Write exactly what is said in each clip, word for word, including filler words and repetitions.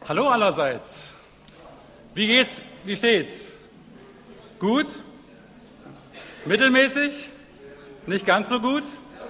Hallo allerseits. Wie geht's? Wie steht's? Gut? Mittelmäßig? Nicht ganz so gut?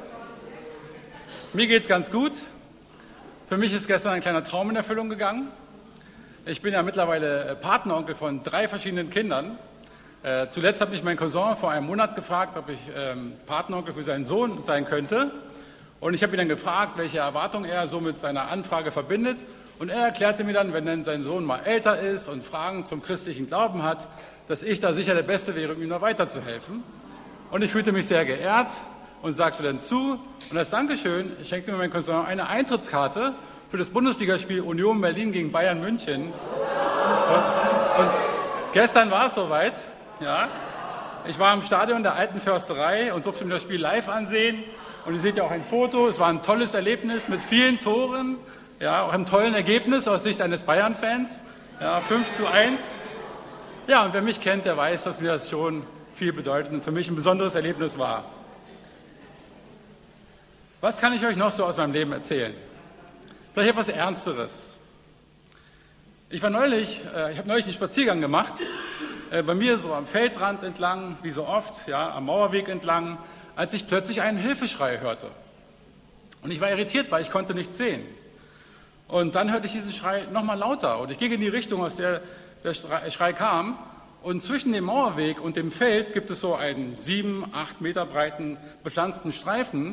Mir geht's ganz gut. Für mich ist gestern ein kleiner Traum in Erfüllung gegangen. Ich bin ja mittlerweile Patenonkel von drei verschiedenen Kindern. Äh, zuletzt hat mich mein Cousin vor einem Monat gefragt, ob ich ähm, Patenonkel für seinen Sohn sein könnte. Und ich habe ihn dann gefragt, welche Erwartungen er so mit seiner Anfrage verbindet. Und er erklärte mir dann, wenn dann sein Sohn mal älter ist und Fragen zum christlichen Glauben hat, dass ich da sicher der Beste wäre, um ihm noch weiterzuhelfen. Und ich fühlte mich sehr geehrt und sagte dann zu. Und als Dankeschön schenkte mir mein Cousin eine Eintrittskarte für das Bundesligaspiel Union Berlin gegen Bayern München. Und, und gestern war es soweit. Ja. Ich war im Stadion der Alten Försterei und durfte mir das Spiel live ansehen. Und ihr seht ja auch ein Foto. Es war ein tolles Erlebnis mit vielen Toren, ja, auch einem tollen Ergebnis aus Sicht eines Bayern-Fans. Ja, fünf zu eins. Ja, und wer mich kennt, der weiß, dass mir das schon viel bedeutet und für mich ein besonderes Erlebnis war. Was kann ich euch noch so aus meinem Leben erzählen? Vielleicht etwas Ernsteres. Ich war neulich, äh, ich habe neulich einen Spaziergang gemacht, äh, bei mir so am Feldrand entlang, wie so oft, ja, am Mauerweg entlang, als ich plötzlich einen Hilfeschrei hörte. Und ich war irritiert, weil ich konnte nichts sehen. Und dann hörte ich diesen Schrei nochmal lauter und ich ging in die Richtung, aus der der Schrei kam. Und zwischen dem Mauerweg und dem Feld gibt es so einen sieben, acht Meter breiten bepflanzten Streifen.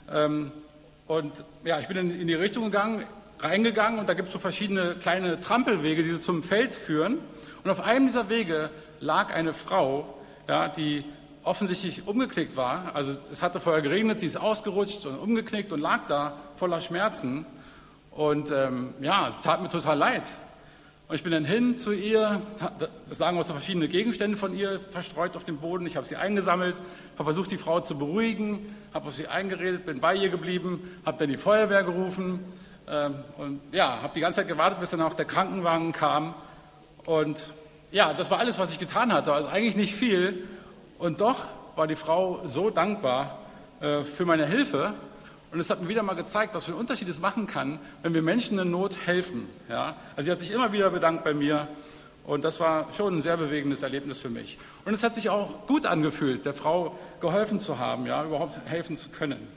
Und ja, ich bin in die Richtung gegangen, reingegangen und da gibt es so verschiedene kleine Trampelwege, die so zum Feld führen. Und auf einem dieser Wege lag eine Frau, ja, die offensichtlich umgeknickt war. Also es hatte vorher geregnet, sie ist ausgerutscht und umgeknickt und lag da voller Schmerzen. Und ähm, ja, tat mir total leid. Und ich bin dann hin zu ihr, es lagen auch so verschiedene Gegenstände von ihr verstreut auf dem Boden. Ich habe sie eingesammelt, habe versucht, die Frau zu beruhigen, habe auf sie eingeredet, bin bei ihr geblieben, habe dann die Feuerwehr gerufen ähm, und ja, habe die ganze Zeit gewartet, bis dann auch der Krankenwagen kam. Und ja, das war alles, was ich getan hatte, also eigentlich nicht viel. Und doch war die Frau so dankbar äh, für meine Hilfe. Und es hat mir wieder mal gezeigt, was für einen Unterschied es machen kann, wenn wir Menschen in Not helfen. Ja? Also sie hat sich immer wieder bedankt bei mir und das war schon ein sehr bewegendes Erlebnis für mich. Und es hat sich auch gut angefühlt, der Frau geholfen zu haben, ja, überhaupt helfen zu können.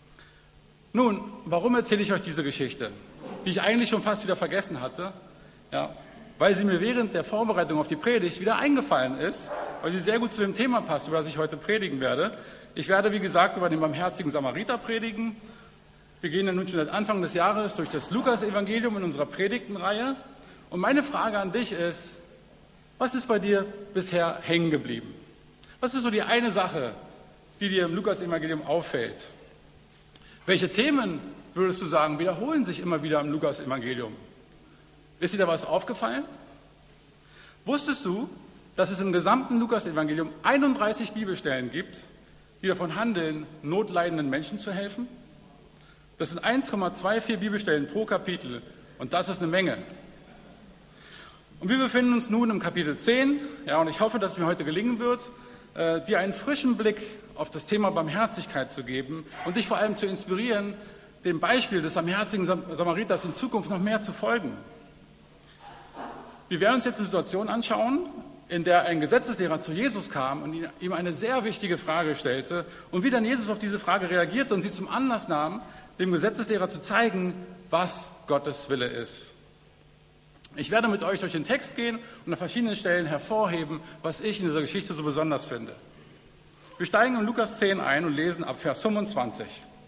Nun, warum erzähle ich euch diese Geschichte, die ich eigentlich schon fast wieder vergessen hatte? Ja, weil sie mir während der Vorbereitung auf die Predigt wieder eingefallen ist, weil sie sehr gut zu dem Thema passt, über das ich heute predigen werde. Ich werde, wie gesagt, über den barmherzigen Samariter predigen. Wir gehen ja nun schon seit Anfang des Jahres durch das Lukas-Evangelium in unserer Predigtenreihe. Und meine Frage an dich ist, was ist bei dir bisher hängen geblieben? Was ist so die eine Sache, die dir im Lukas-Evangelium auffällt? Welche Themen, würdest du sagen, wiederholen sich immer wieder im Lukas-Evangelium? Ist dir da was aufgefallen? Wusstest du, dass es im gesamten Lukas-Evangelium einunddreißig Bibelstellen gibt, die davon handeln, notleidenden Menschen zu helfen? Das sind eins Komma vierundzwanzig Bibelstellen pro Kapitel und das ist eine Menge. Und wir befinden uns nun im Kapitel zehn, ja, und ich hoffe, dass es mir heute gelingen wird, äh, dir einen frischen Blick auf das Thema Barmherzigkeit zu geben und dich vor allem zu inspirieren, dem Beispiel des barmherzigen Samariters in Zukunft noch mehr zu folgen. Wir werden uns jetzt eine Situation anschauen, in der ein Gesetzeslehrer zu Jesus kam und ihm eine sehr wichtige Frage stellte und wie dann Jesus auf diese Frage reagierte und sie zum Anlass nahm, dem Gesetzeslehrer zu zeigen, was Gottes Wille ist. Ich werde mit euch durch den Text gehen und an verschiedenen Stellen hervorheben, was ich in dieser Geschichte so besonders finde. Wir steigen in Lukas zehn ein und lesen ab Vers fünfundzwanzig.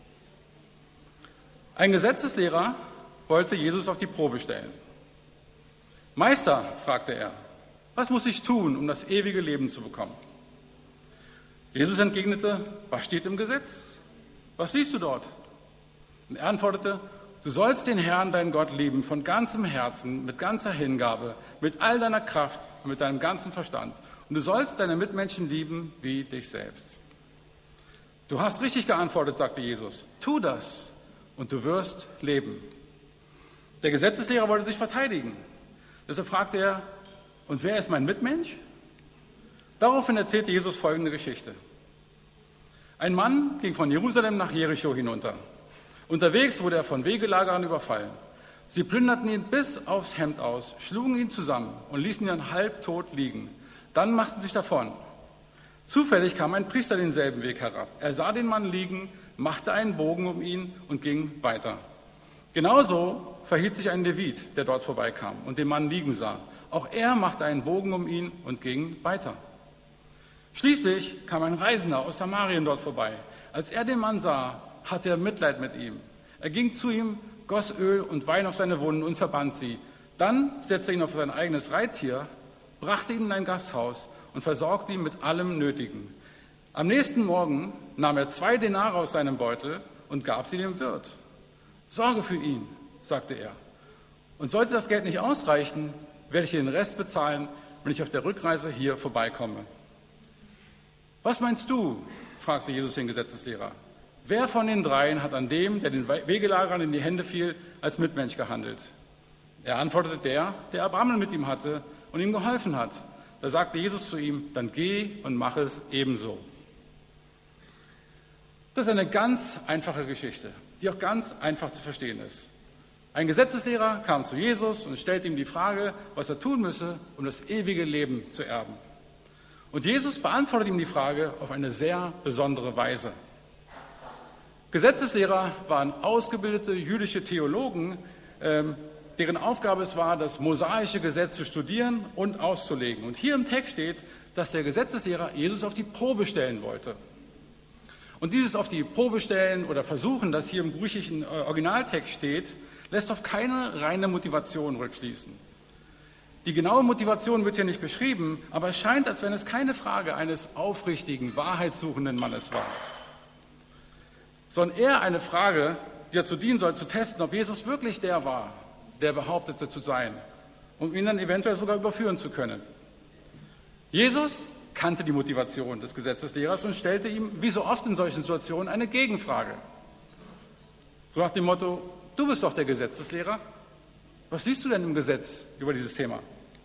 Ein Gesetzeslehrer wollte Jesus auf die Probe stellen. Meister, fragte er, was muss ich tun, um das ewige Leben zu bekommen? Jesus entgegnete, was steht im Gesetz? Was liest du dort? Und er antwortete, du sollst den Herrn, deinen Gott, lieben von ganzem Herzen, mit ganzer Hingabe, mit all deiner Kraft und mit deinem ganzen Verstand. Und du sollst deine Mitmenschen lieben wie dich selbst. Du hast richtig geantwortet, sagte Jesus. Tu das und du wirst leben. Der Gesetzeslehrer wollte sich verteidigen. Deshalb fragte er, und wer ist mein Mitmensch? Daraufhin erzählte Jesus folgende Geschichte. Ein Mann ging von Jerusalem nach Jericho hinunter. Unterwegs wurde er von Wegelagerern überfallen. Sie plünderten ihn bis aufs Hemd aus, schlugen ihn zusammen und ließen ihn dann halbtot liegen. Dann machten sie sich davon. Zufällig kam ein Priester denselben Weg herab. Er sah den Mann liegen, machte einen Bogen um ihn und ging weiter. Genauso verhielt sich ein Levit, der dort vorbeikam und den Mann liegen sah. Auch er machte einen Bogen um ihn und ging weiter. Schließlich kam ein Reisender aus Samarien dort vorbei. Als er den Mann sah, hatte er Mitleid mit ihm. Er ging zu ihm, goss Öl und Wein auf seine Wunden und verband sie. Dann setzte er ihn auf sein eigenes Reittier, brachte ihn in ein Gasthaus und versorgte ihn mit allem Nötigen. Am nächsten Morgen nahm er zwei Denare aus seinem Beutel und gab sie dem Wirt. Sorge für ihn, sagte er. Und sollte das Geld nicht ausreichen, werde ich dir den Rest bezahlen, wenn ich auf der Rückreise hier vorbeikomme. Was meinst du? Fragte Jesus den Gesetzeslehrer. Wer von den dreien hat an dem, der den Wegelagerern in die Hände fiel, als Mitmensch gehandelt? Er antwortete der, der Erbarmen mit ihm hatte und ihm geholfen hat. Da sagte Jesus zu ihm, dann geh und mach es ebenso. Das ist eine ganz einfache Geschichte, die auch ganz einfach zu verstehen ist. Ein Gesetzeslehrer kam zu Jesus und stellte ihm die Frage, was er tun müsse, um das ewige Leben zu erben. Und Jesus beantwortet ihm die Frage auf eine sehr besondere Weise. Gesetzeslehrer waren ausgebildete jüdische Theologen, ähm, deren Aufgabe es war, das mosaische Gesetz zu studieren und auszulegen. Und hier im Text steht, dass der Gesetzeslehrer Jesus auf die Probe stellen wollte. Und dieses auf die Probe stellen oder versuchen, das hier im griechischen Originaltext steht, lässt auf keine reine Motivation rückschließen. Die genaue Motivation wird hier nicht beschrieben, aber es scheint, als wenn es keine Frage eines aufrichtigen, wahrheitssuchenden Mannes war, sondern eher eine Frage, die dazu dienen soll, zu testen, ob Jesus wirklich der war, der behauptete zu sein, um ihn dann eventuell sogar überführen zu können. Jesus kannte die Motivation des Gesetzeslehrers und stellte ihm, wie so oft in solchen Situationen, eine Gegenfrage. So nach dem Motto, du bist doch der Gesetzeslehrer. Was siehst du denn im Gesetz über dieses Thema?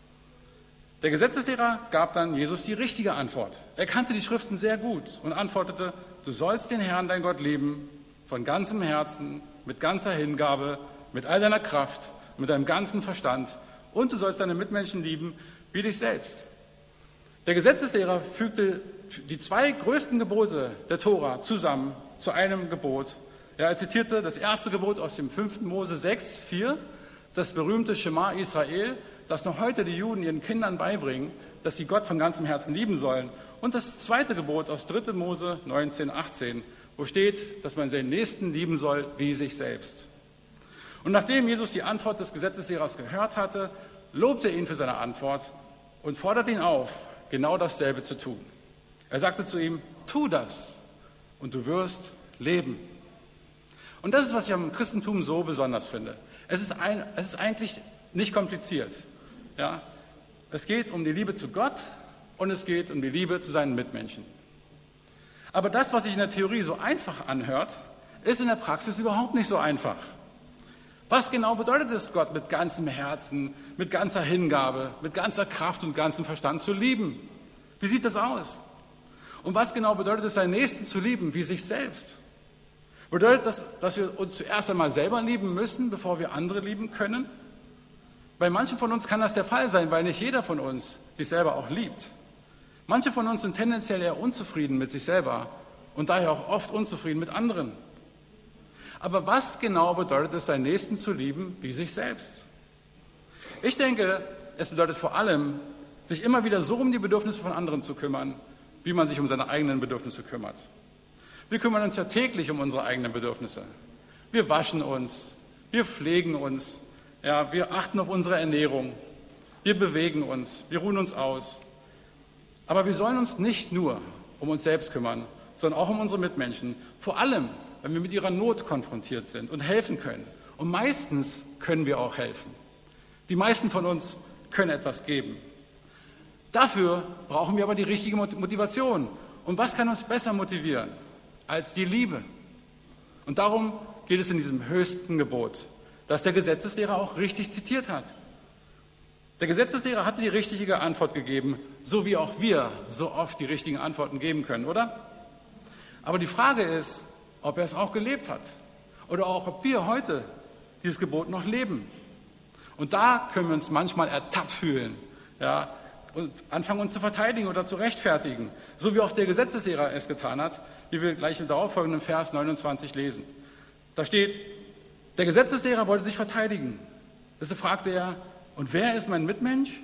Der Gesetzeslehrer gab dann Jesus die richtige Antwort. Er kannte die Schriften sehr gut und antwortete, du sollst den Herrn, dein Gott, lieben, von ganzem Herzen, mit ganzer Hingabe, mit all deiner Kraft, mit deinem ganzen Verstand und du sollst deine Mitmenschen lieben wie dich selbst. Der Gesetzeslehrer fügte die zwei größten Gebote der Tora zusammen zu einem Gebot. Ja, er zitierte das erste Gebot aus dem fünften Mose sechs, vier, das berühmte Schema Israel, das noch heute die Juden ihren Kindern beibringen, dass sie Gott von ganzem Herzen lieben sollen. Und das zweite Gebot aus dritte Mose neunzehn, achtzehn, wo steht, dass man seinen Nächsten lieben soll wie sich selbst. Und nachdem Jesus die Antwort des Gesetzeslehrers gehört hatte, lobte er ihn für seine Antwort und forderte ihn auf, genau dasselbe zu tun. Er sagte zu ihm, tu das und du wirst leben. Und das ist, was ich am Christentum so besonders finde. Es ist, ein, es ist eigentlich nicht kompliziert. Ja? Es geht um die Liebe zu Gott und es geht um die Liebe zu seinen Mitmenschen. Aber das, was sich in der Theorie so einfach anhört, ist in der Praxis überhaupt nicht so einfach. Was genau bedeutet es, Gott mit ganzem Herzen, mit ganzer Hingabe, mit ganzer Kraft und ganzem Verstand zu lieben? Wie sieht das aus? Und was genau bedeutet es, seinen Nächsten zu lieben, wie sich selbst? Bedeutet das, dass wir uns zuerst einmal selber lieben müssen, bevor wir andere lieben können? Bei manchen von uns kann das der Fall sein, weil nicht jeder von uns sich selber auch liebt. Manche von uns sind tendenziell eher unzufrieden mit sich selber und daher auch oft unzufrieden mit anderen. Aber was genau bedeutet es, seinen Nächsten zu lieben wie sich selbst? Ich denke, es bedeutet vor allem, sich immer wieder so um die Bedürfnisse von anderen zu kümmern, wie man sich um seine eigenen Bedürfnisse kümmert. Wir kümmern uns ja täglich um unsere eigenen Bedürfnisse. Wir waschen uns, wir pflegen uns, ja, wir achten auf unsere Ernährung, wir bewegen uns, wir ruhen uns aus. Aber wir sollen uns nicht nur um uns selbst kümmern, sondern auch um unsere Mitmenschen. Vor allem, wenn wir mit ihrer Not konfrontiert sind und helfen können. Und meistens können wir auch helfen. Die meisten von uns können etwas geben. Dafür brauchen wir aber die richtige Motivation. Und was kann uns besser motivieren als die Liebe? Und darum geht es in diesem höchsten Gebot, das der Gesetzeslehrer auch richtig zitiert hat. Der Gesetzeslehrer hatte die richtige Antwort gegeben, so wie auch wir so oft die richtigen Antworten geben können, oder? Aber die Frage ist, ob er es auch gelebt hat oder auch, ob wir heute dieses Gebot noch leben. Und da können wir uns manchmal ertappt fühlen, ja, und anfangen uns zu verteidigen oder zu rechtfertigen, so wie auch der Gesetzeslehrer es getan hat, wie wir gleich im darauffolgenden Vers neunundzwanzig lesen. Da steht, der Gesetzeslehrer wollte sich verteidigen. Deshalb fragte er, und wer ist mein Mitmensch?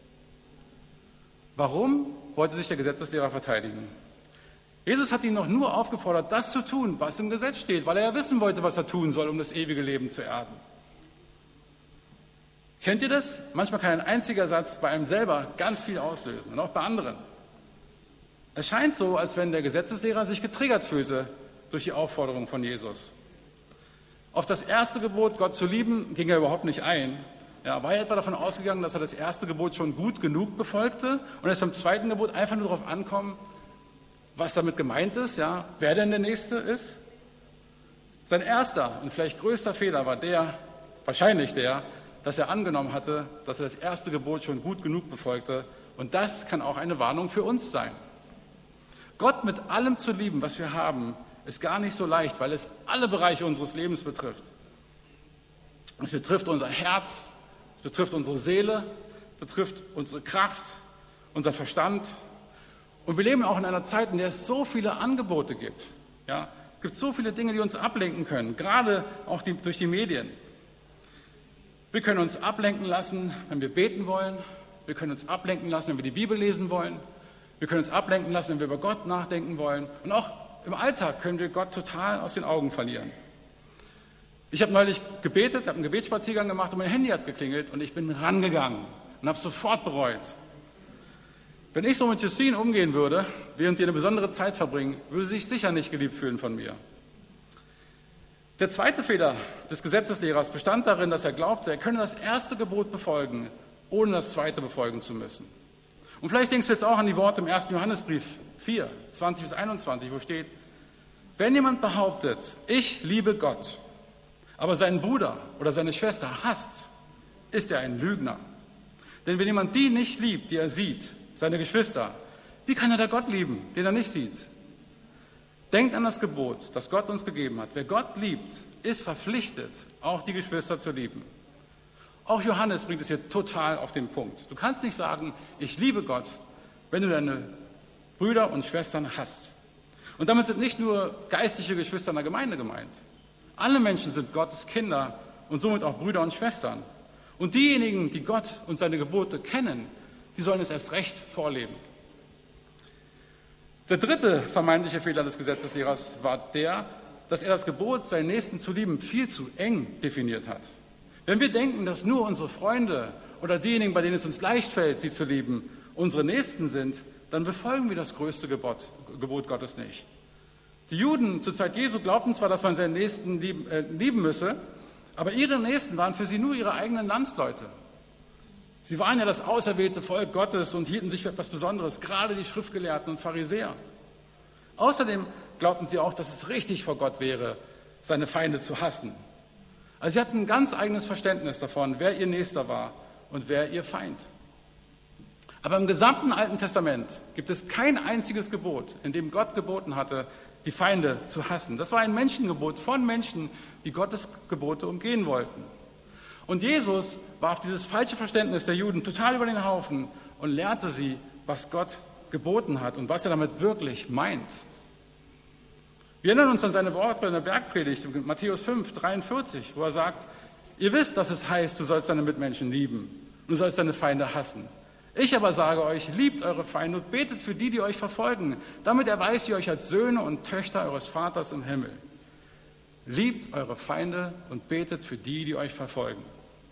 Warum wollte sich der Gesetzeslehrer verteidigen? Jesus hat ihn noch nur aufgefordert, das zu tun, was im Gesetz steht, weil er ja wissen wollte, was er tun soll, um das ewige Leben zu erben. Kennt ihr das? Manchmal kann ein einziger Satz bei einem selber ganz viel auslösen und auch bei anderen. Es scheint so, als wenn der Gesetzeslehrer sich getriggert fühlte durch die Aufforderung von Jesus. Auf das erste Gebot, Gott zu lieben, ging er überhaupt nicht ein. Ja, war er etwa davon ausgegangen, dass er das erste Gebot schon gut genug befolgte und es beim zweiten Gebot einfach nur darauf ankommt, was damit gemeint ist, ja, wer denn der Nächste ist? Sein erster und vielleicht größter Fehler war der, wahrscheinlich der, dass er angenommen hatte, dass er das erste Gebot schon gut genug befolgte. Und das kann auch eine Warnung für uns sein. Gott mit allem zu lieben, was wir haben, ist gar nicht so leicht, weil es alle Bereiche unseres Lebens betrifft. Es betrifft unser Herz, es betrifft unsere Seele, es betrifft unsere Kraft, unser Verstand. Und wir leben auch in einer Zeit, in der es so viele Angebote gibt. Ja, es gibt so viele Dinge, die uns ablenken können, gerade auch die, durch die Medien. Wir können uns ablenken lassen, wenn wir beten wollen. Wir können uns ablenken lassen, wenn wir die Bibel lesen wollen. Wir können uns ablenken lassen, wenn wir über Gott nachdenken wollen. Und auch im Alltag können wir Gott total aus den Augen verlieren. Ich habe neulich gebetet, habe einen Gebetsspaziergang gemacht und mein Handy hat geklingelt und ich bin rangegangen und habe es sofort bereut. Wenn ich so mit Justine umgehen würde, während wir eine besondere Zeit verbringen, würde sie sich sicher nicht geliebt fühlen von mir. Der zweite Fehler des Gesetzeslehrers bestand darin, dass er glaubte, er könne das erste Gebot befolgen, ohne das zweite befolgen zu müssen. Und vielleicht denkst du jetzt auch an die Worte im ersten Johannesbrief vier, zwanzig bis einundzwanzig, wo steht, wenn jemand behauptet, ich liebe Gott, aber seinen Bruder oder seine Schwester hasst, ist er ein Lügner. Denn wenn jemand die nicht liebt, die er sieht, seine Geschwister, wie kann er da Gott lieben, den er nicht sieht? Denkt an das Gebot, das Gott uns gegeben hat. Wer Gott liebt, ist verpflichtet, auch die Geschwister zu lieben. Auch Johannes bringt es hier total auf den Punkt. Du kannst nicht sagen, ich liebe Gott, wenn du deine Brüder und Schwestern hasst. Und damit sind nicht nur geistliche Geschwister in der Gemeinde gemeint. Alle Menschen sind Gottes Kinder und somit auch Brüder und Schwestern. Und diejenigen, die Gott und seine Gebote kennen, die sollen es erst recht vorleben. Der dritte vermeintliche Fehler des Gesetzeslehrers war der, dass er das Gebot, seinen Nächsten zu lieben, viel zu eng definiert hat. Wenn wir denken, dass nur unsere Freunde oder diejenigen, bei denen es uns leicht fällt, sie zu lieben, unsere Nächsten sind, dann befolgen wir das größte Gebot, Gebot Gottes nicht. Die Juden zur Zeit Jesu glaubten zwar, dass man seinen Nächsten lieben, äh, lieben müsse, aber ihre Nächsten waren für sie nur ihre eigenen Landsleute. Sie waren ja das auserwählte Volk Gottes und hielten sich für etwas Besonderes, gerade die Schriftgelehrten und Pharisäer. Außerdem glaubten sie auch, dass es richtig vor Gott wäre, seine Feinde zu hassen. Also sie hatten ein ganz eigenes Verständnis davon, wer ihr Nächster war und wer ihr Feind. Aber im gesamten Alten Testament gibt es kein einziges Gebot, in dem Gott geboten hatte, die Feinde zu hassen. Das war ein Menschengebot von Menschen, die Gottes Gebote umgehen wollten. Und Jesus warf dieses falsche Verständnis der Juden total über den Haufen und lehrte sie, was Gott geboten hat und was er damit wirklich meint. Wir erinnern uns an seine Worte in der Bergpredigt, in Matthäus fünf, dreiundvierzig, wo er sagt, ihr wisst, dass es heißt, du sollst deine Mitmenschen lieben und du sollst deine Feinde hassen. Ich aber sage euch, liebt eure Feinde und betet für die, die euch verfolgen. Damit erweist ihr euch als Söhne und Töchter eures Vaters im Himmel. Liebt eure Feinde und betet für die, die euch verfolgen.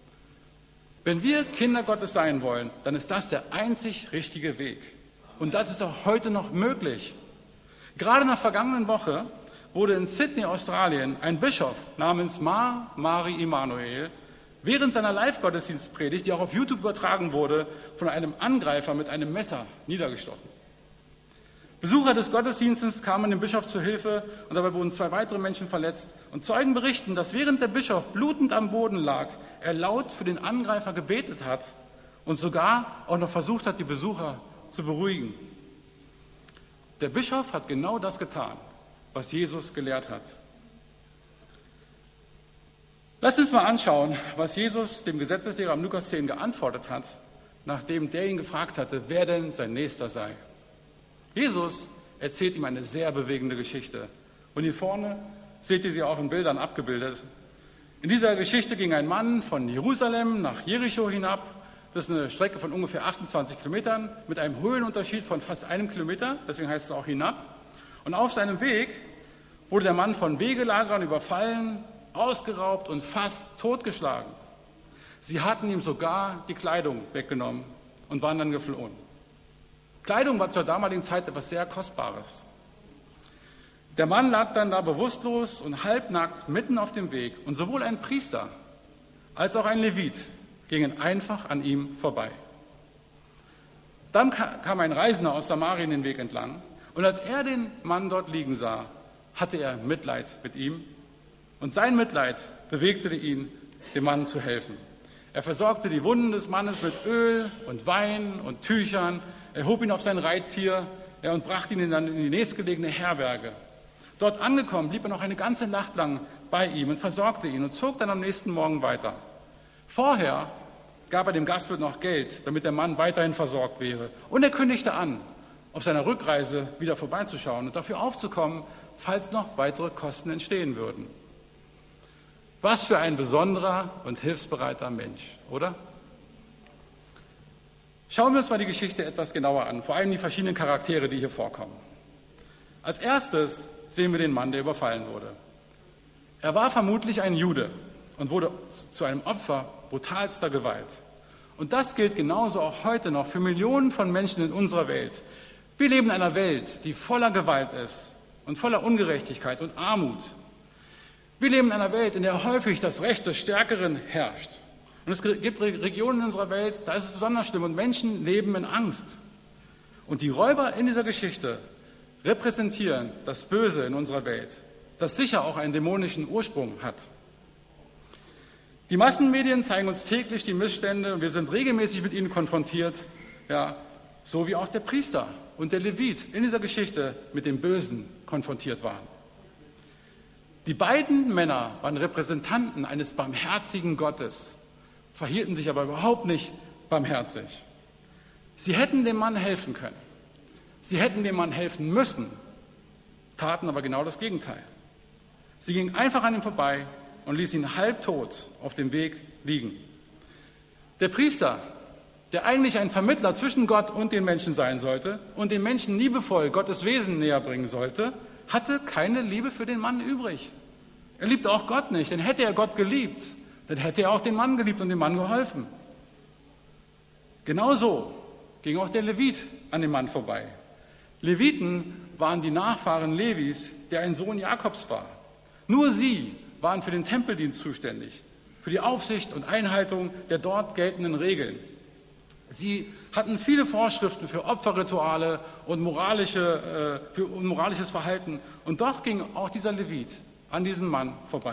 Wenn wir Kinder Gottes sein wollen, dann ist das der einzig richtige Weg. Und das ist auch heute noch möglich. Gerade in der vergangenen Woche wurde in Sydney, Australien, ein Bischof namens Ma Mari Emanuel während seiner Live-Gottesdienstpredigt, die auch auf YouTube übertragen wurde, von einem Angreifer mit einem Messer niedergestochen. Besucher des Gottesdienstes kamen dem Bischof zu Hilfe und dabei wurden zwei weitere Menschen verletzt. Und Zeugen berichten, dass während der Bischof blutend am Boden lag, er laut für den Angreifer gebetet hat und sogar auch noch versucht hat, die Besucher zu beruhigen. Der Bischof hat genau das getan, was Jesus gelehrt hat. Lasst uns mal anschauen, was Jesus dem Gesetzeslehrer am Lukas zehn geantwortet hat, nachdem der ihn gefragt hatte, wer denn sein Nächster sei. Jesus erzählt ihm eine sehr bewegende Geschichte. Und hier vorne seht ihr sie auch in Bildern abgebildet. In dieser Geschichte ging ein Mann von Jerusalem nach Jericho hinab. Das ist eine Strecke von ungefähr achtundzwanzig Kilometern mit einem Höhenunterschied von fast einem Kilometer, deswegen heißt es auch hinab. Und auf seinem Weg wurde der Mann von Wegelagerern überfallen, ausgeraubt und fast totgeschlagen. Sie hatten ihm sogar die Kleidung weggenommen und waren dann geflohen. Kleidung war zur damaligen Zeit etwas sehr Kostbares. Der Mann lag dann da bewusstlos und halbnackt mitten auf dem Weg und sowohl ein Priester als auch ein Levit gingen einfach an ihm vorbei. Dann kam ein Reisender aus Samarien den Weg entlang und als er den Mann dort liegen sah, hatte er Mitleid mit ihm und sein Mitleid bewegte ihn, dem Mann zu helfen. Er versorgte die Wunden des Mannes mit Öl und Wein und Tüchern, er hob ihn auf sein Reittier ja, und brachte ihn dann in die nächstgelegene Herberge. Dort angekommen, blieb er noch eine ganze Nacht lang bei ihm und versorgte ihn und zog dann am nächsten Morgen weiter. Vorher gab er dem Gastwirt noch Geld, damit der Mann weiterhin versorgt wäre. Und er kündigte an, auf seiner Rückreise wieder vorbeizuschauen und dafür aufzukommen, falls noch weitere Kosten entstehen würden. Was für ein besonderer und hilfsbereiter Mensch, oder? Schauen wir uns mal die Geschichte etwas genauer an, vor allem die verschiedenen Charaktere, die hier vorkommen. Als erstes sehen wir den Mann, der überfallen wurde. Er war vermutlich ein Jude und wurde zu einem Opfer brutalster Gewalt. Und das gilt genauso auch heute noch für Millionen von Menschen in unserer Welt. Wir leben in einer Welt, die voller Gewalt ist und voller Ungerechtigkeit und Armut. Wir leben in einer Welt, in der häufig das Recht des Stärkeren herrscht. Und es gibt Regionen in unserer Welt, da ist es besonders schlimm und Menschen leben in Angst. Und die Räuber in dieser Geschichte repräsentieren das Böse in unserer Welt, das sicher auch einen dämonischen Ursprung hat. Die Massenmedien zeigen uns täglich die Missstände und wir sind regelmäßig mit ihnen konfrontiert, ja, so wie auch der Priester und der Levit in dieser Geschichte mit dem Bösen konfrontiert waren. Die beiden Männer waren Repräsentanten eines barmherzigen Gottes, verhielten sich aber überhaupt nicht barmherzig. Sie hätten dem Mann helfen können. Sie hätten dem Mann helfen müssen, taten aber genau das Gegenteil. Sie gingen einfach an ihm vorbei und ließen ihn halbtot auf dem Weg liegen. Der Priester, der eigentlich ein Vermittler zwischen Gott und den Menschen sein sollte und den Menschen liebevoll Gottes Wesen näher bringen sollte, hatte keine Liebe für den Mann übrig. Er liebte auch Gott nicht, denn hätte er Gott geliebt, dann hätte er auch den Mann geliebt und dem Mann geholfen. Genauso ging auch der Levit an dem Mann vorbei. Leviten waren die Nachfahren Levis, der ein Sohn Jakobs war. Nur sie waren für den Tempeldienst zuständig, für die Aufsicht und Einhaltung der dort geltenden Regeln. Sie hatten viele Vorschriften für Opferrituale und moralische, äh, für moralisches Verhalten. Und doch ging auch dieser Levit an diesem Mann vorbei.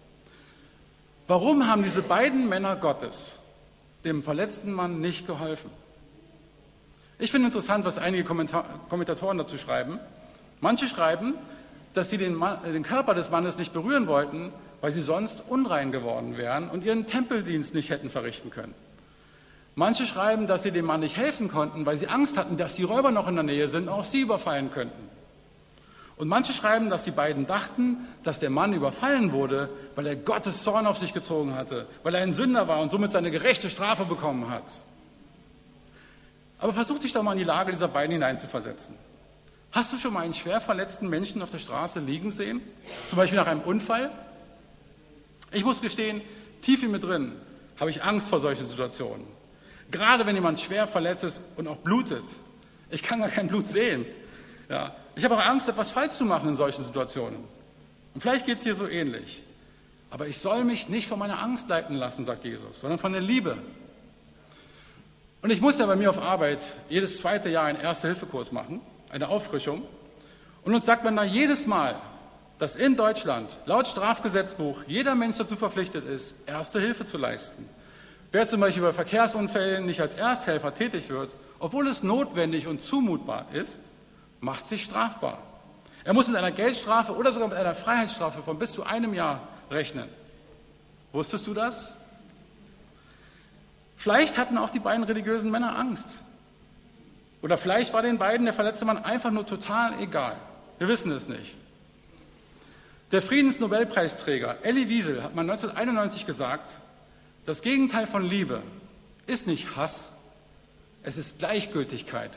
Warum haben diese beiden Männer Gottes dem verletzten Mann nicht geholfen? Ich finde interessant, was einige Kommentar- Kommentatoren dazu schreiben. Manche schreiben, dass sie den, Mann, den Körper des Mannes nicht berühren wollten, weil sie sonst unrein geworden wären und ihren Tempeldienst nicht hätten verrichten können. Manche schreiben, dass sie dem Mann nicht helfen konnten, weil sie Angst hatten, dass die Räuber noch in der Nähe sind und auch sie überfallen könnten. Und manche schreiben, dass die beiden dachten, dass der Mann überfallen wurde, weil er Gottes Zorn auf sich gezogen hatte, weil er ein Sünder war und somit seine gerechte Strafe bekommen hat. Aber versuch dich doch mal in die Lage dieser beiden hineinzuversetzen. Hast du schon mal einen schwer verletzten Menschen auf der Straße liegen sehen? Zum Beispiel nach einem Unfall? Ich muss gestehen, tief in mir drin habe ich Angst vor solchen Situationen. Gerade wenn jemand schwer verletzt ist und auch blutet. Ich kann gar kein Blut sehen. Ja. Ich habe auch Angst, etwas falsch zu machen in solchen Situationen. Und vielleicht geht es dir so ähnlich. Aber ich soll mich nicht von meiner Angst leiten lassen, sagt Jesus, sondern von der Liebe. Und ich muss ja bei mir auf Arbeit jedes zweite Jahr einen Erste-Hilfe-Kurs machen, eine Auffrischung. Und uns sagt man da jedes Mal, dass in Deutschland laut Strafgesetzbuch jeder Mensch dazu verpflichtet ist, Erste Hilfe zu leisten. Wer zum Beispiel bei Verkehrsunfällen nicht als Ersthelfer tätig wird, obwohl es notwendig und zumutbar ist, macht sich strafbar. Er muss mit einer Geldstrafe oder sogar mit einer Freiheitsstrafe von bis zu einem Jahr rechnen. Wusstest du das? Vielleicht hatten auch die beiden religiösen Männer Angst. Oder vielleicht war den beiden der verletzte Mann einfach nur total egal. Wir wissen es nicht. Der Friedensnobelpreisträger Elie Wiesel hat mal neunzehnhunderteinundneunzig gesagt, das Gegenteil von Liebe ist nicht Hass, es ist Gleichgültigkeit.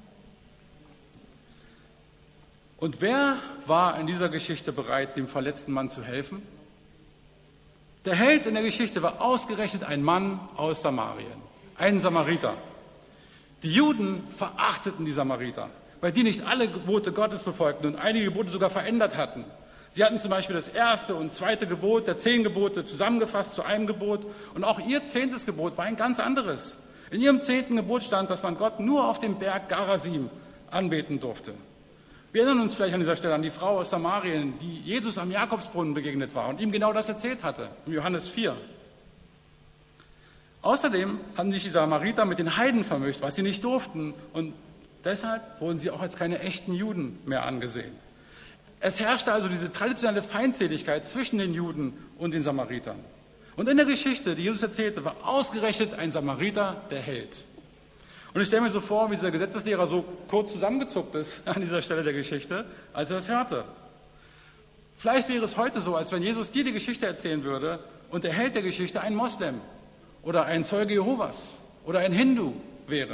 Und wer war in dieser Geschichte bereit, dem verletzten Mann zu helfen? Der Held in der Geschichte war ausgerechnet ein Mann aus Samarien, ein Samariter. Die Juden verachteten die Samariter, weil die nicht alle Gebote Gottes befolgten und einige Gebote sogar verändert hatten. Sie hatten zum Beispiel das erste und zweite Gebot der zehn Gebote zusammengefasst zu einem Gebot und auch ihr zehntes Gebot war ein ganz anderes. In ihrem zehnten Gebot stand, dass man Gott nur auf dem Berg Garasim anbeten durfte. Wir erinnern uns vielleicht an dieser Stelle an die Frau aus Samarien, die Jesus am Jakobsbrunnen begegnet war und ihm genau das erzählt hatte, in Johannes vier. Außerdem hatten sich die Samariter mit den Heiden vermischt, was sie nicht durften, und deshalb wurden sie auch als keine echten Juden mehr angesehen. Es herrschte also diese traditionelle Feindseligkeit zwischen den Juden und den Samaritern. Und in der Geschichte, die Jesus erzählte, war ausgerechnet ein Samariter der Held. Und ich stelle mir so vor, wie dieser Gesetzeslehrer so kurz zusammengezuckt ist an dieser Stelle der Geschichte, als er das hörte. Vielleicht wäre es heute so, als wenn Jesus dir die Geschichte erzählen würde und der Held der Geschichte ein Moslem oder ein Zeuge Jehovas oder ein Hindu wäre.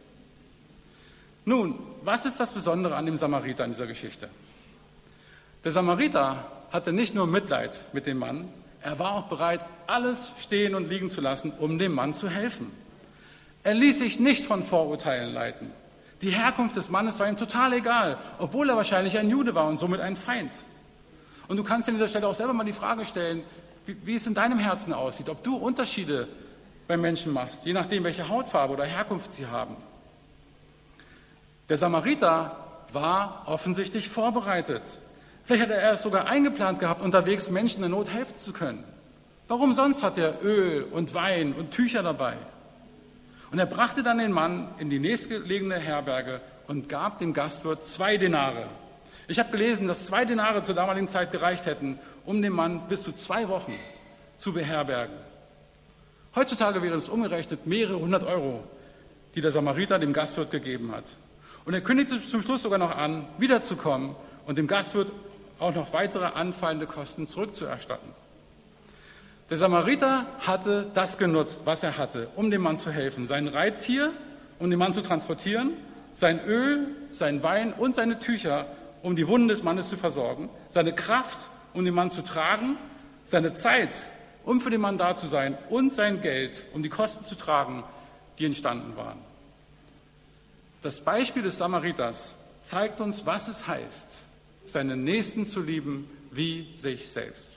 Nun, was ist das Besondere an dem Samariter in dieser Geschichte? Der Samariter hatte nicht nur Mitleid mit dem Mann, er war auch bereit, alles stehen und liegen zu lassen, um dem Mann zu helfen. Er ließ sich nicht von Vorurteilen leiten. Die Herkunft des Mannes war ihm total egal, obwohl er wahrscheinlich ein Jude war und somit ein Feind. Und du kannst an dieser Stelle auch selber mal die Frage stellen, wie, wie es in deinem Herzen aussieht, ob du Unterschiede bei Menschen machst, je nachdem, welche Hautfarbe oder Herkunft sie haben. Der Samariter war offensichtlich vorbereitet. Vielleicht hat er es sogar eingeplant gehabt, unterwegs Menschen in Not helfen zu können. Warum sonst hat er Öl und Wein und Tücher dabei? Und er brachte dann den Mann in die nächstgelegene Herberge und gab dem Gastwirt zwei Denare. Ich habe gelesen, dass zwei Denare zur damaligen Zeit gereicht hätten, um den Mann bis zu zwei Wochen zu beherbergen. Heutzutage wären es umgerechnet mehrere hundert Euro, die der Samariter dem Gastwirt gegeben hat. Und er kündigte zum Schluss sogar noch an, wiederzukommen und dem Gastwirt auch noch weitere anfallende Kosten zurückzuerstatten. Der Samariter hatte das genutzt, was er hatte, um dem Mann zu helfen. Sein Reittier, um den Mann zu transportieren, sein Öl, sein Wein und seine Tücher, um die Wunden des Mannes zu versorgen, seine Kraft, um den Mann zu tragen, seine Zeit, um für den Mann da zu sein und sein Geld, um die Kosten zu tragen, die entstanden waren. Das Beispiel des Samariters zeigt uns, was es heißt, seinen Nächsten zu lieben wie sich selbst.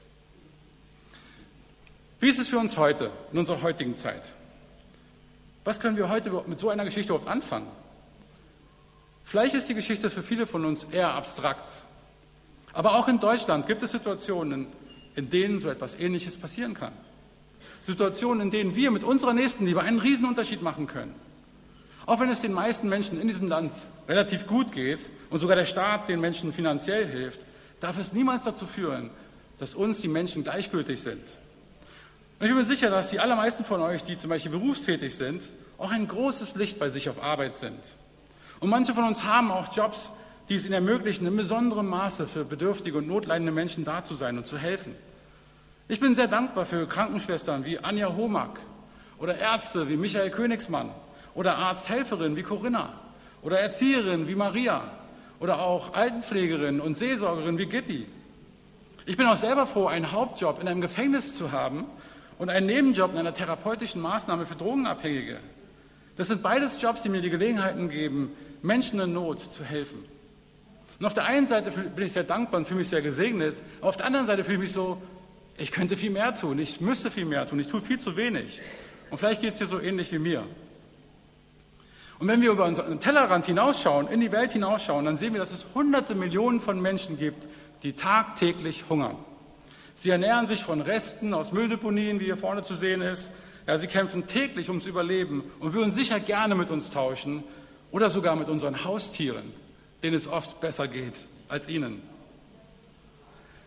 Wie ist es für uns heute, in unserer heutigen Zeit? Was können wir heute mit so einer Geschichte überhaupt anfangen? Vielleicht ist die Geschichte für viele von uns eher abstrakt. Aber auch in Deutschland gibt es Situationen, in denen so etwas Ähnliches passieren kann. Situationen, in denen wir mit unserer Nächstenliebe einen Riesenunterschied machen können. Auch wenn es den meisten Menschen in diesem Land relativ gut geht und sogar der Staat den Menschen finanziell hilft, darf es niemals dazu führen, dass uns die Menschen gleichgültig sind. Und ich bin mir sicher, dass die allermeisten von euch, die zum Beispiel berufstätig sind, auch ein großes Licht bei sich auf Arbeit sind. Und manche von uns haben auch Jobs, die es ihnen ermöglichen, in besonderem Maße für bedürftige und notleidende Menschen da zu sein und zu helfen. Ich bin sehr dankbar für Krankenschwestern wie Anja Homack oder Ärzte wie Michael Königsmann oder Arzthelferinnen wie Corinna oder Erzieherinnen wie Maria oder auch Altenpflegerinnen und Seelsorgerinnen wie Gitti. Ich bin auch selber froh, einen Hauptjob in einem Gefängnis zu haben und einen Nebenjob in einer therapeutischen Maßnahme für Drogenabhängige. Das sind beides Jobs, die mir die Gelegenheiten geben, Menschen in Not zu helfen. Und auf der einen Seite bin ich sehr dankbar und fühle mich sehr gesegnet, auf der anderen Seite fühle ich mich so, ich könnte viel mehr tun, ich müsste viel mehr tun, ich tue viel zu wenig. Und vielleicht geht es dir so ähnlich wie mir. Und wenn wir über unseren Tellerrand hinausschauen, in die Welt hinausschauen, dann sehen wir, dass es hunderte Millionen von Menschen gibt, die tagtäglich hungern. Sie ernähren sich von Resten aus Mülldeponien, wie hier vorne zu sehen ist. Ja, sie kämpfen täglich ums Überleben und würden sicher gerne mit uns tauschen oder sogar mit unseren Haustieren, denen es oft besser geht als ihnen.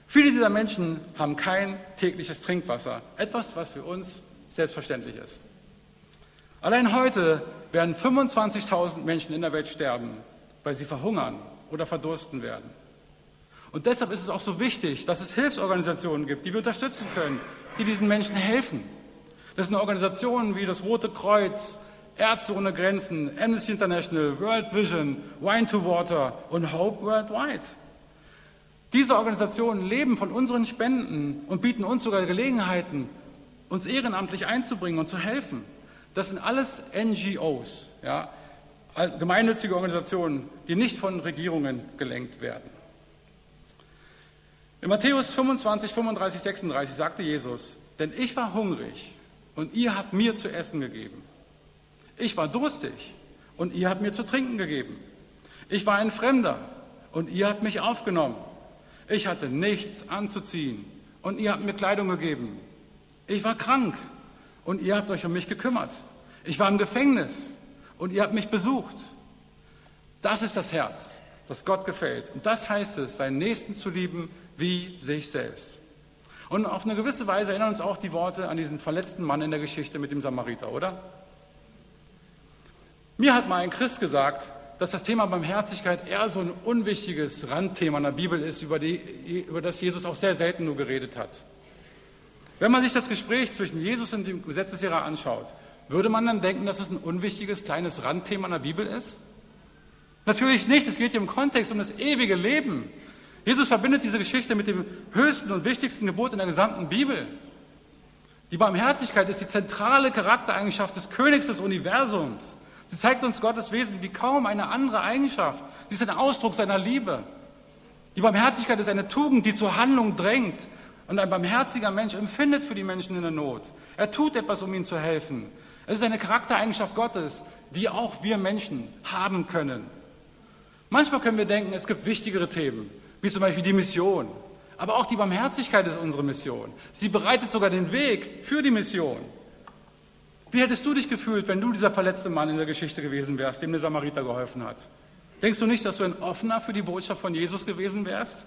Viele dieser Menschen haben kein tägliches Trinkwasser, etwas, was für uns selbstverständlich ist. Allein heute werden fünfundzwanzigtausend Menschen in der Welt sterben, weil sie verhungern oder verdursten werden. Und deshalb ist es auch so wichtig, dass es Hilfsorganisationen gibt, die wir unterstützen können, die diesen Menschen helfen. Das sind Organisationen wie das Rote Kreuz, Ärzte ohne Grenzen, Amnesty International, World Vision, Wine to Water und Hope Worldwide. Diese Organisationen leben von unseren Spenden und bieten uns sogar Gelegenheiten, uns ehrenamtlich einzubringen und zu helfen. Das sind alles N G Os, ja, gemeinnützige Organisationen, die nicht von Regierungen gelenkt werden. In Matthäus fünfundzwanzig, fünfunddreißig, sechsunddreißig sagte Jesus, denn ich war hungrig und ihr habt mir zu essen gegeben. Ich war durstig und ihr habt mir zu trinken gegeben. Ich war ein Fremder und ihr habt mich aufgenommen. Ich hatte nichts anzuziehen und ihr habt mir Kleidung gegeben. Ich war krank und ihr habt euch um mich gekümmert. Ich war im Gefängnis und ihr habt mich besucht. Das ist das Herz, das Gott gefällt. Und das heißt es, seinen Nächsten zu lieben wie sich selbst. Und auf eine gewisse Weise erinnern uns auch die Worte an diesen verletzten Mann in der Geschichte mit dem Samariter, oder? Mir hat mal ein Christ gesagt, dass das Thema Barmherzigkeit eher so ein unwichtiges Randthema in der Bibel ist, über, die, über das Jesus auch sehr selten nur geredet hat. Wenn man sich das Gespräch zwischen Jesus und dem Gesetzeslehrer anschaut, würde man dann denken, dass es ein unwichtiges kleines Randthema in der Bibel ist? Natürlich nicht, es geht hier im Kontext um das ewige Leben. Jesus verbindet diese Geschichte mit dem höchsten und wichtigsten Gebot in der gesamten Bibel. Die Barmherzigkeit ist die zentrale Charaktereigenschaft des Königs des Universums. Sie zeigt uns Gottes Wesen wie kaum eine andere Eigenschaft. Sie ist ein Ausdruck seiner Liebe. Die Barmherzigkeit ist eine Tugend, die zur Handlung drängt. Und ein barmherziger Mensch empfindet für die Menschen in der Not. Er tut etwas, um ihnen zu helfen. Es ist eine Charaktereigenschaft Gottes, die auch wir Menschen haben können. Manchmal können wir denken, es gibt wichtigere Themen, wie zum Beispiel die Mission. Aber auch die Barmherzigkeit ist unsere Mission. Sie bereitet sogar den Weg für die Mission. Wie hättest du dich gefühlt, wenn du dieser verletzte Mann in der Geschichte gewesen wärst, dem der Samariter geholfen hat? Denkst du nicht, dass du ein Offener für die Botschaft von Jesus gewesen wärst?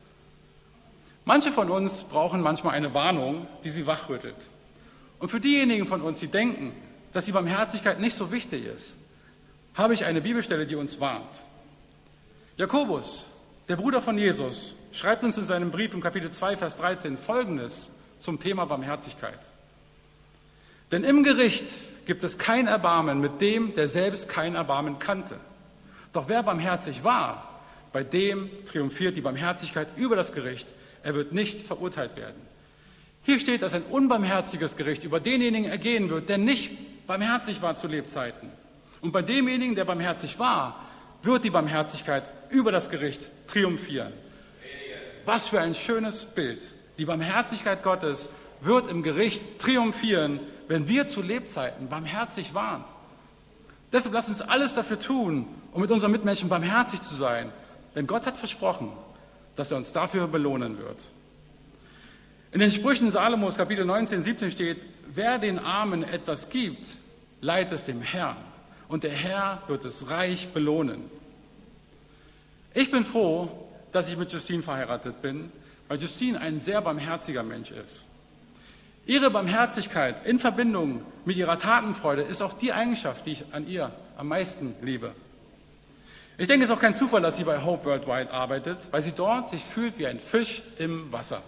Manche von uns brauchen manchmal eine Warnung, die sie wachrüttelt. Und für diejenigen von uns, die denken, dass die Barmherzigkeit nicht so wichtig ist, habe ich eine Bibelstelle, die uns warnt. Jakobus, der Bruder von Jesus, schreibt uns in seinem Brief im Kapitel zwei, Vers dreizehn Folgendes zum Thema Barmherzigkeit. Denn im Gericht gibt es kein Erbarmen mit dem, der selbst kein Erbarmen kannte. Doch wer barmherzig war, bei dem triumphiert die Barmherzigkeit über das Gericht. Er wird nicht verurteilt werden. Hier steht, dass ein unbarmherziges Gericht über denjenigen ergehen wird, der nicht barmherzig war zu Lebzeiten. Und bei demjenigen, der barmherzig war, wird die Barmherzigkeit über das Gericht triumphieren. Was für ein schönes Bild. Die Barmherzigkeit Gottes wird im Gericht triumphieren, wenn wir zu Lebzeiten barmherzig waren. Deshalb lasst uns alles dafür tun, um mit unseren Mitmenschen barmherzig zu sein. Denn Gott hat versprochen, dass er uns dafür belohnen wird. In den Sprüchen Salomos, Kapitel neunzehn, siebzehn steht, wer den Armen etwas gibt, leiht es dem Herrn. Und der Herr wird es reich belohnen. Ich bin froh, dass ich mit Justine verheiratet bin, weil Justine ein sehr barmherziger Mensch ist. Ihre Barmherzigkeit in Verbindung mit ihrer Tatenfreude ist auch die Eigenschaft, die ich an ihr am meisten liebe. Ich denke, es ist auch kein Zufall, dass sie bei Hope Worldwide arbeitet, weil sie dort sich fühlt wie ein Fisch im Wasser.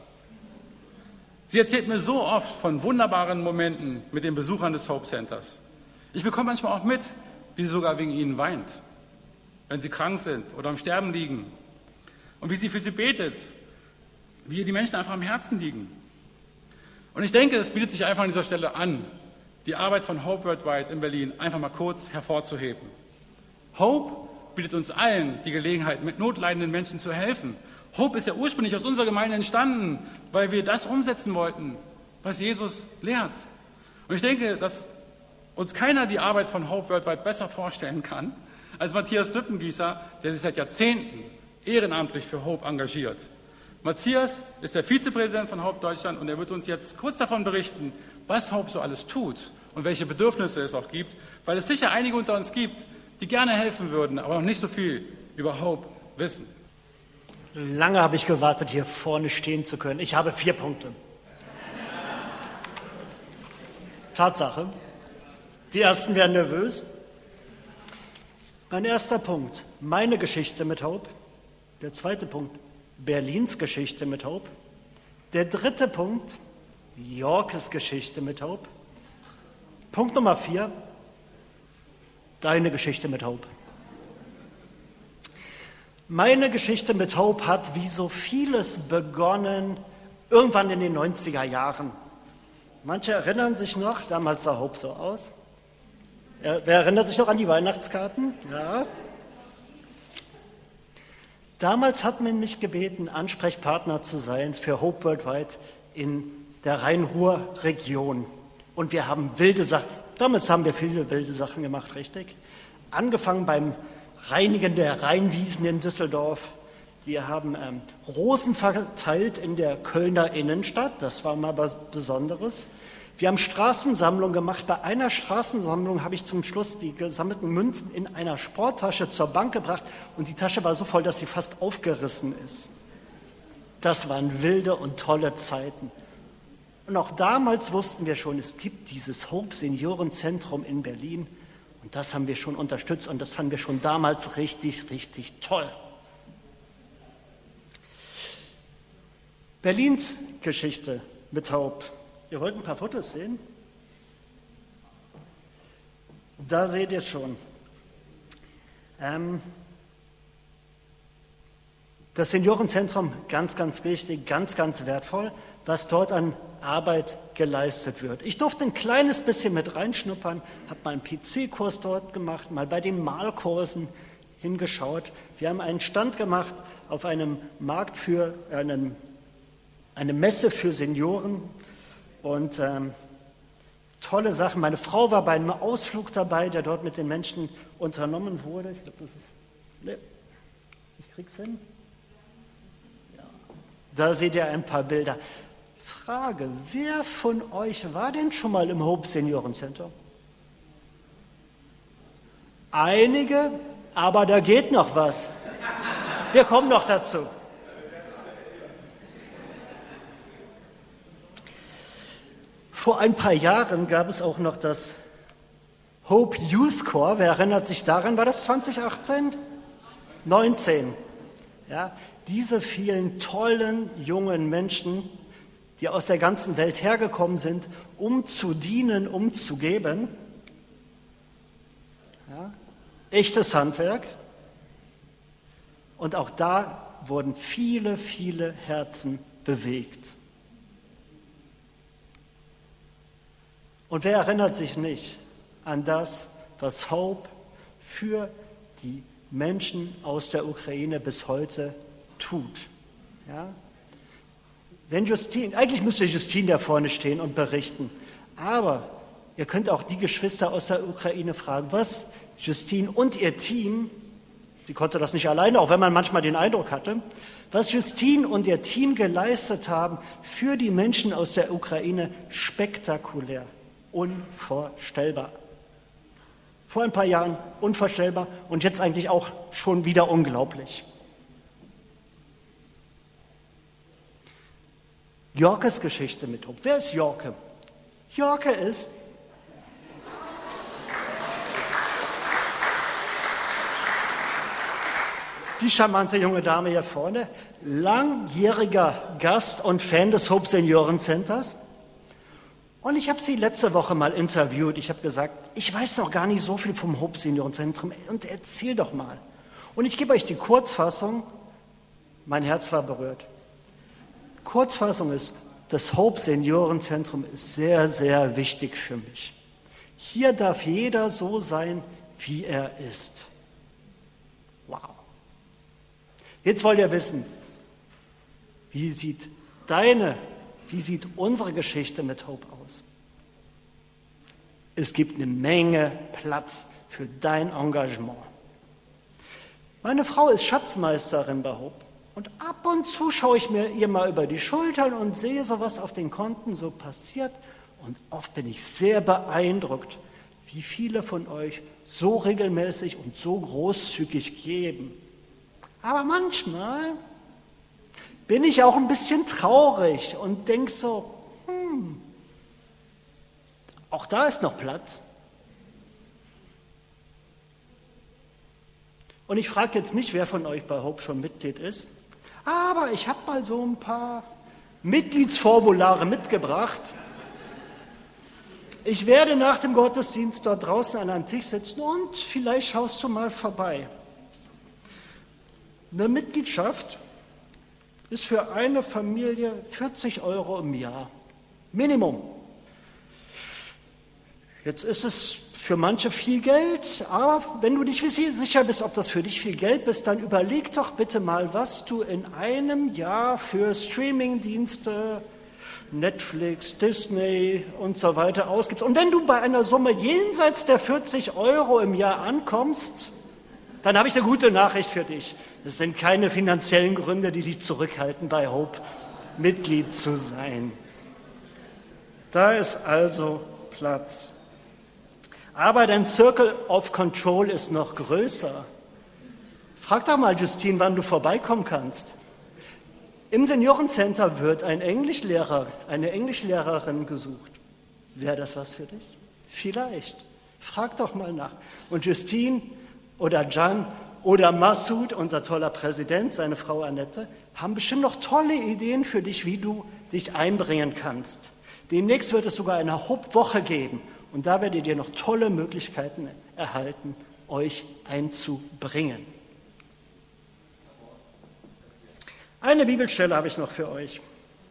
Sie erzählt mir so oft von wunderbaren Momenten mit den Besuchern des Hope Centers. Ich bekomme manchmal auch mit, wie sie sogar wegen ihnen weint, wenn sie krank sind oder am Sterben liegen. Und wie sie für sie betet, wie ihr die Menschen einfach am Herzen liegen. Und ich denke, es bietet sich einfach an dieser Stelle an, die Arbeit von Hope Worldwide in Berlin einfach mal kurz hervorzuheben. Hope bietet uns allen die Gelegenheit, mit notleidenden Menschen zu helfen. Hope ist ja ursprünglich aus unserer Gemeinde entstanden, weil wir das umsetzen wollten, was Jesus lehrt. Und ich denke, dass uns keiner die Arbeit von Hope Worldwide besser vorstellen kann, als Matthias Düppengießer, der sich seit Jahrzehnten ehrenamtlich für Hope engagiert. Matthias ist der Vizepräsident von Hope Deutschland und er wird uns jetzt kurz davon berichten, was Hope so alles tut und welche Bedürfnisse es auch gibt, weil es sicher einige unter uns gibt, die gerne helfen würden, aber noch nicht so viel über Hope wissen. Lange habe ich gewartet, hier vorne stehen zu können. Ich habe vier Punkte. Tatsache. Die ersten werden nervös. Mein erster Punkt, meine Geschichte mit Hope. Der zweite Punkt, Berlins Geschichte mit Hope. Der dritte Punkt, Yorkes Geschichte mit Hope. Punkt Nummer vier, deine Geschichte mit Hope. Meine Geschichte mit Hope hat wie so vieles begonnen, irgendwann in den neunziger Jahren. Manche erinnern sich noch, damals sah Hope so aus. Wer erinnert sich noch an die Weihnachtskarten? Ja. Damals hat man mich gebeten, Ansprechpartner zu sein für Hope Worldwide in der Rhein-Ruhr-Region. Und wir haben wilde Sachen, damals haben wir viele wilde Sachen gemacht, richtig? Angefangen beim Reinigen der Rheinwiesen in Düsseldorf. Wir haben ähm, Rosen verteilt in der Kölner Innenstadt, das war mal was Besonderes. Wir haben Straßensammlung gemacht. Bei einer Straßensammlung habe ich zum Schluss die gesammelten Münzen in einer Sporttasche zur Bank gebracht und die Tasche war so voll, dass sie fast aufgerissen ist. Das waren wilde und tolle Zeiten. Und auch damals wussten wir schon, es gibt dieses Hope Seniorenzentrum in Berlin und das haben wir schon unterstützt und das fanden wir schon damals richtig, richtig toll. Berlins Geschichte mit Hope. Ihr wollt ein paar Fotos sehen? Da seht ihr es schon. Ähm, das Seniorenzentrum, ganz, ganz wichtig, ganz, ganz wertvoll, was dort an Arbeit geleistet wird. Ich durfte ein kleines bisschen mit reinschnuppern, habe mal einen P C-Kurs dort gemacht, mal bei den Malkursen hingeschaut. Wir haben einen Stand gemacht auf einem Markt für einen, eine Messe für Senioren. Und ähm, tolle Sachen. Meine Frau war bei einem Ausflug dabei, der dort mit den Menschen unternommen wurde. Ich glaube, das ist. Ne, ich krieg's hin. Ja. Da seht ihr ein paar Bilder. Frage: Wer von euch war denn schon mal im Hope Seniorencenter? Einige, aber da geht noch was. Wir kommen noch dazu. Vor ein paar Jahren gab es auch noch das Hope Youth Corps. Wer erinnert sich daran? War das zwanzig achtzehn? neunzehn. Ja, diese vielen tollen jungen Menschen, die aus der ganzen Welt hergekommen sind, um zu dienen, um zu geben. Ja, echtes Handwerk. Und auch da wurden viele, viele Herzen bewegt. Und wer erinnert sich nicht an das, was Hope für die Menschen aus der Ukraine bis heute tut? Ja? Wenn Justine, eigentlich müsste Justine da vorne stehen und berichten, aber ihr könnt auch die Geschwister aus der Ukraine fragen, was Justine und ihr Team, sie konnte das nicht alleine, auch wenn man manchmal den Eindruck hatte, was Justine und ihr Team geleistet haben für die Menschen aus der Ukraine, spektakulär. Unvorstellbar. Vor ein paar Jahren unvorstellbar und jetzt eigentlich auch schon wieder unglaublich. Yorkes Geschichte mit Hope. Wer ist Yorke? Yorke ist die charmante junge Dame hier vorne, langjähriger Gast und Fan des Hope Seniorencenters. Und ich habe sie letzte Woche mal interviewt. Ich habe gesagt, ich weiß noch gar nicht so viel vom Hope Seniorenzentrum und erzähl doch mal. Und ich gebe euch die Kurzfassung. Mein Herz war berührt. Kurzfassung ist, das Hope Seniorenzentrum ist sehr, sehr wichtig für mich. Hier darf jeder so sein, wie er ist. Wow. Jetzt wollt ihr wissen, wie sieht deine Wie sieht unsere Geschichte mit Hope aus? Es gibt eine Menge Platz für dein Engagement. Meine Frau ist Schatzmeisterin bei Hope und ab und zu schaue ich mir ihr mal über die Schultern und sehe so, was auf den Konten so passiert. Und oft bin ich sehr beeindruckt, wie viele von euch so regelmäßig und so großzügig geben. Aber manchmal bin ich auch ein bisschen traurig und denke so, hm, auch da ist noch Platz. Und ich frage jetzt nicht, wer von euch bei Hope schon Mitglied ist, aber ich habe mal so ein paar Mitgliedsformulare mitgebracht. Ich werde nach dem Gottesdienst dort draußen an einem Tisch sitzen und vielleicht schaust du mal vorbei. Eine Mitgliedschaft ist für eine Familie vierzig Euro im Jahr. Minimum. Jetzt ist es für manche viel Geld, aber wenn du nicht sicher bist, ob das für dich viel Geld ist, dann überleg doch bitte mal, was du in einem Jahr für Streamingdienste, Netflix, Disney und so weiter ausgibst. Und wenn du bei einer Summe jenseits der vierzig Euro im Jahr ankommst, dann habe ich eine gute Nachricht für dich. Es sind keine finanziellen Gründe, die dich zurückhalten, bei Hope Mitglied zu sein. Da ist also Platz. Aber dein Circle of Control ist noch größer. Frag doch mal, Justine, wann du vorbeikommen kannst. Im Seniorencenter wird ein Englischlehrer, eine Englischlehrerin gesucht. Wäre das was für dich? Vielleicht. Frag doch mal nach. Und Justine oder Can oder Massoud, unser toller Präsident, seine Frau Annette, haben bestimmt noch tolle Ideen für dich, wie du dich einbringen kannst. Demnächst wird es sogar eine Hope-Woche geben. Und da werdet ihr noch tolle Möglichkeiten erhalten, euch einzubringen. Eine Bibelstelle habe ich noch für euch.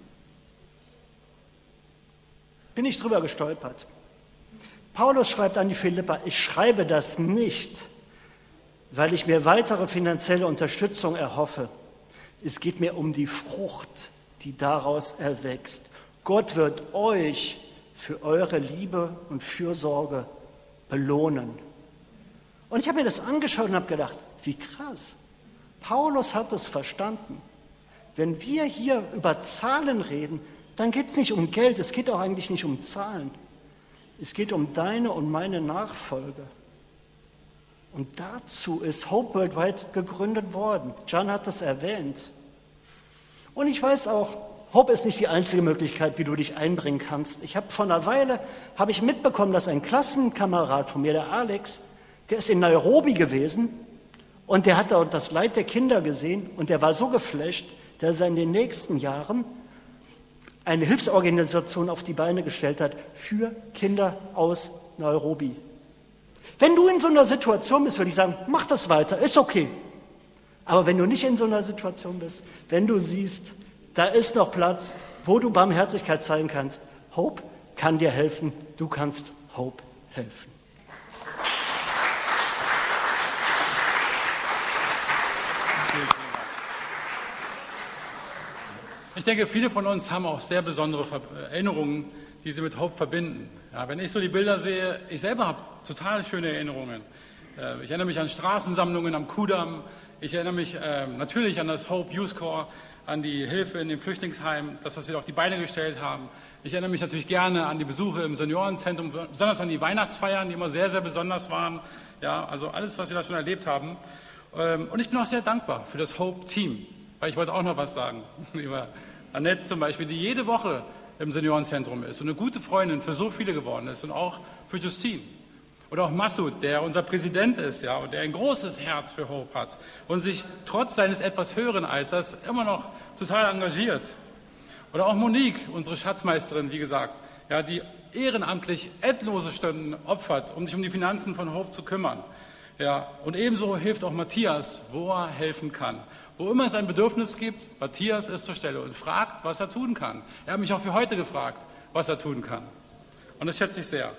Bin ich drüber gestolpert. Paulus schreibt an die Philipper, ich schreibe das nicht, weil ich mir weitere finanzielle Unterstützung erhoffe. Es geht mir um die Frucht, die daraus erwächst. Gott wird euch für eure Liebe und Fürsorge belohnen. Und ich habe mir das angeschaut und habe gedacht, wie krass. Paulus hat es verstanden. Wenn wir hier über Zahlen reden, dann geht es nicht um Geld, es geht auch eigentlich nicht um Zahlen. Es geht um deine und meine Nachfolge. Und dazu ist Hope Worldwide gegründet worden. Can hat das erwähnt. Und ich weiß auch, Hope ist nicht die einzige Möglichkeit, wie du dich einbringen kannst. Ich habe vor einer Weile habe ich mitbekommen, dass ein Klassenkamerad von mir, der Alex, der ist in Nairobi gewesen und der hat dort das Leid der Kinder gesehen und der war so geflasht, dass er in den nächsten Jahren eine Hilfsorganisation auf die Beine gestellt hat für Kinder aus Nairobi. Wenn du in so einer Situation bist, würde ich sagen, mach das weiter, ist okay. Aber wenn du nicht in so einer Situation bist, wenn du siehst, da ist noch Platz, wo du Barmherzigkeit zeigen kannst. Hope kann dir helfen, du kannst Hope helfen. Ich denke, viele von uns haben auch sehr besondere Erinnerungen, die sie mit Hope verbinden. Ja, wenn ich so die Bilder sehe, ich selber habe total schöne Erinnerungen. Ich erinnere mich an Straßensammlungen am Kudamm. Ich erinnere mich äh, natürlich an das Hope Youth Corps, an die Hilfe in dem Flüchtlingsheim, das, was wir auf die Beine gestellt haben. Ich erinnere mich natürlich gerne an die Besuche im Seniorenzentrum, besonders an die Weihnachtsfeiern, die immer sehr, sehr besonders waren. Ja, also alles, was wir da schon erlebt haben. Ähm, und ich bin auch sehr dankbar für das Hope-Team, weil ich wollte auch noch was sagen über Annette zum Beispiel, die jede Woche im Seniorenzentrum ist und eine gute Freundin für so viele geworden ist und auch für Justine. Oder auch Massoud, der unser Präsident ist, ja, und der ein großes Herz für Hope hat und sich trotz seines etwas höheren Alters immer noch total engagiert. Oder auch Monique, unsere Schatzmeisterin, wie gesagt, ja, die ehrenamtlich endlose Stunden opfert, um sich um die Finanzen von Hope zu kümmern. Ja, und ebenso hilft auch Matthias, wo er helfen kann. Wo immer es ein Bedürfnis gibt, Matthias ist zur Stelle und fragt, was er tun kann. Er hat mich auch für heute gefragt, was er tun kann. Und das schätze ich sehr.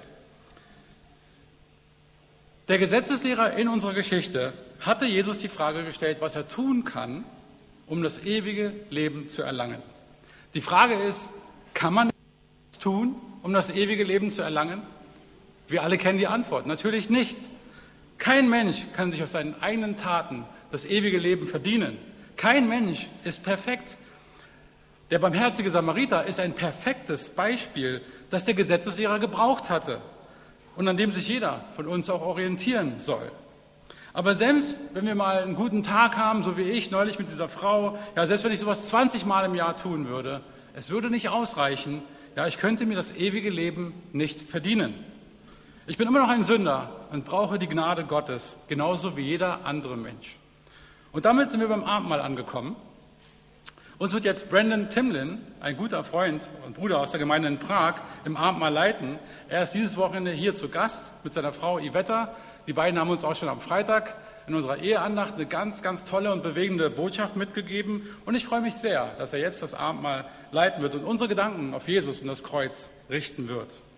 Der Gesetzeslehrer in unserer Geschichte hatte Jesus die Frage gestellt, was er tun kann, um das ewige Leben zu erlangen. Die Frage ist, kann man etwas tun, um das ewige Leben zu erlangen? Wir alle kennen die Antwort, natürlich nichts. Kein Mensch kann sich aus seinen eigenen Taten das ewige Leben verdienen. Kein Mensch ist perfekt. Der barmherzige Samariter ist ein perfektes Beispiel, das der Gesetzeslehrer gebraucht hatte und an dem sich jeder von uns auch orientieren soll. Aber selbst wenn wir mal einen guten Tag haben, so wie ich neulich mit dieser Frau, ja, selbst wenn ich sowas zwanzig Mal im Jahr tun würde, es würde nicht ausreichen. Ja, ich könnte mir das ewige Leben nicht verdienen. Ich bin immer noch ein Sünder und brauche die Gnade Gottes, genauso wie jeder andere Mensch. Und damit sind wir beim Abendmahl angekommen. Uns wird jetzt Brandon Timlin, ein guter Freund und Bruder aus der Gemeinde in Prag, im Abendmahl leiten. Er ist dieses Wochenende hier zu Gast mit seiner Frau Iveta. Die beiden haben uns auch schon am Freitag in unserer Eheandacht eine ganz, ganz tolle und bewegende Botschaft mitgegeben. Und ich freue mich sehr, dass er jetzt das Abendmahl leiten wird und unsere Gedanken auf Jesus und das Kreuz richten wird.